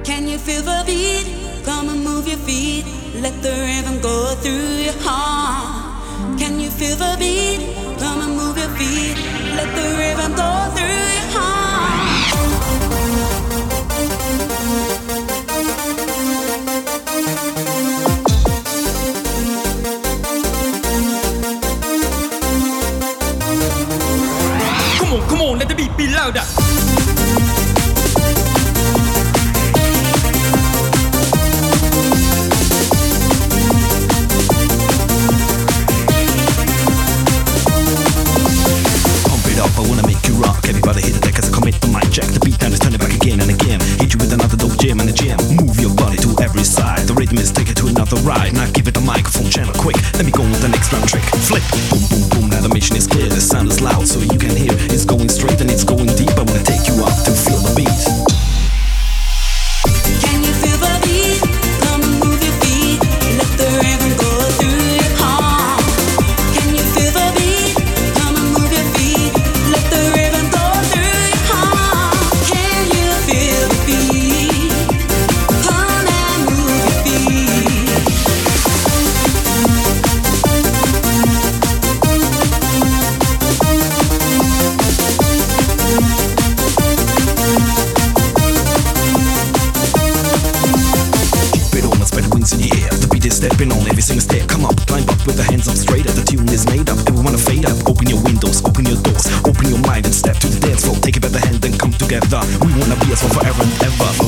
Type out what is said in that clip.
Can you feel the beat? Come and move your feet. Let the rhythm go through your heart. Can you feel the beat? Come and move your feet. Let the rhythm go through your heart. Come on, let the beat be louder. I wanna make you rock. Everybody hit the deck as I commit the mic check. The beat down is turning back again and again. Hit you with another dope jam and a jam. Move your body to every side. The rhythm is take it to another ride. Now give it the microphone channel quick. Let me go with the next round trick. Flip, boom, boom, boom. Now the mission is clear. The sound is loud so you can hear. It's going straight and it's going deep. I wanna take you up to feel the beat. Can you feel the beat? Come and move your feet. Let the rhythm go through your heart. Can you feel the beat? Come and move your feet. Let the rhythm go through your heart. Can you feel the beat? Come and move your feet. Keep it on, spread the wings in the air. The beat is stepping on every single step. Come up, climb up with the hands up straight up. The tune is made up, and we wanna fade up. Open your windows, open your doors, open your mind and step to the dance floor. Take it by the hand and come together. We wanna be as one forever and ever.